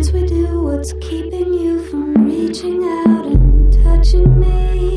we do, what's keeping you from reaching out and touching me?